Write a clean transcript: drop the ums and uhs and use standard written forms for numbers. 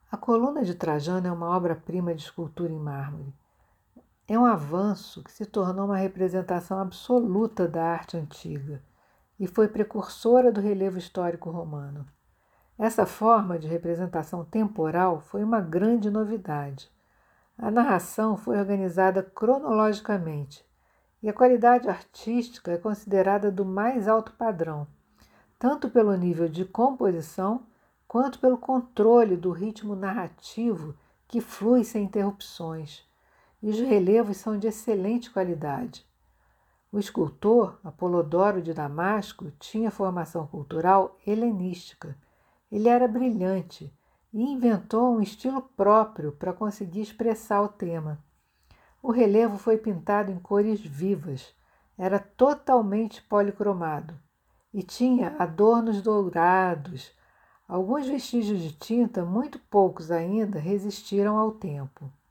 A coluna de Trajano é uma obra-prima de escultura em mármore. É um avanço que se tornou uma representação absoluta da arte antiga e foi precursora do relevo histórico romano. Essa forma de representação temporal foi uma grande novidade. A narração foi organizada cronologicamente e a qualidade artística é considerada do mais alto padrão, tanto pelo nível de composição quanto pelo controle do ritmo narrativo que flui sem interrupções. E os relevos são de excelente qualidade. O escultor Apolodoro de Damasco tinha formação cultural helenística. Ele era brilhante e inventou um estilo próprio para conseguir expressar o tema. O relevo foi pintado em cores vivas, era totalmente policromado e tinha adornos dourados. Alguns vestígios de tinta, muito poucos ainda, resistiram ao tempo.